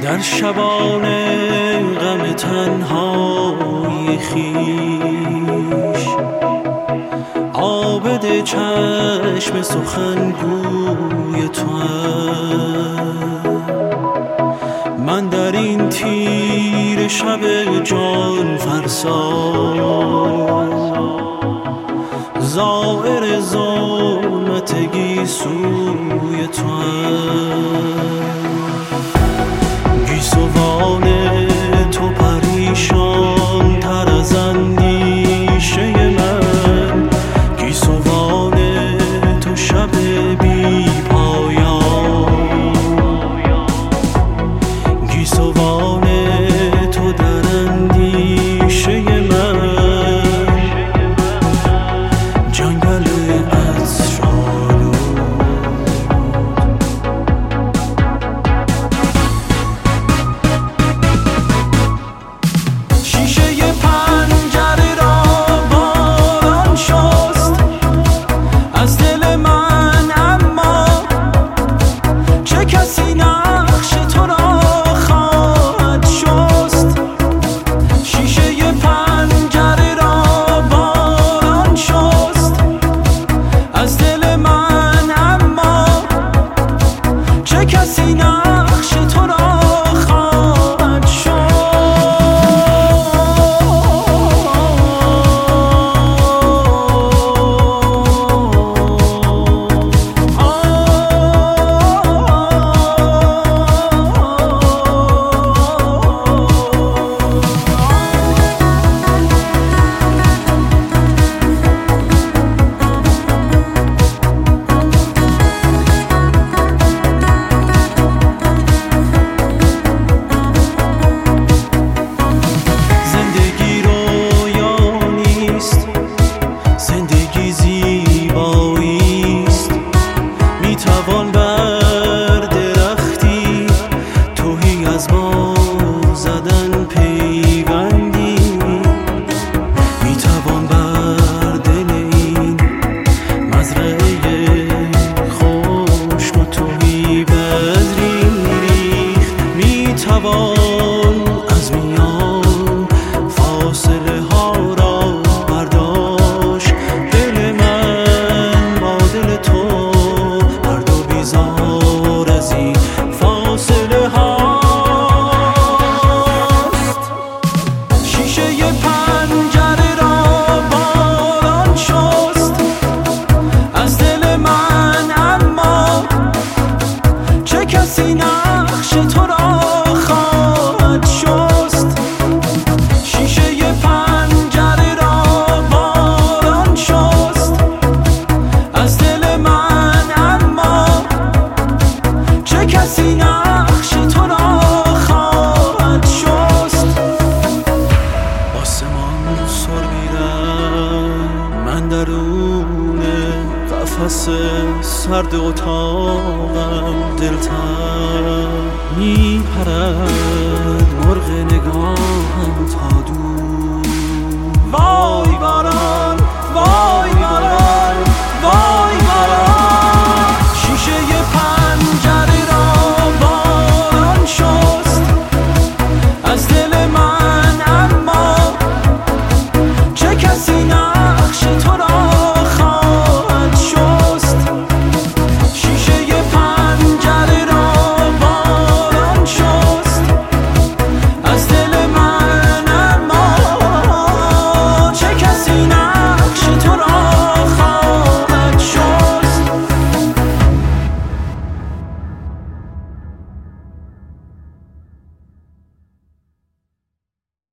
در شبان غم تنهای خویش عابد چشم سخنگوی توام. من در این تیر شب جان فرسا زائر ظلمت گیسوی توام. گیسوان تو پریشان تر از اندیشه من، گیسوان تو شب بی پایان، گیسوان تو در اندیشه من، جنگل از میان فاصله ها را برداشت. دل من با دل تو هر دو بیزار از این فاصله هاست. شیشه پنجره را باران شست از دل من، اما چه کسی نقش تو را قفس سرد اتاقم دلتر میپرد مرغ نگاهم تا دور. وای باران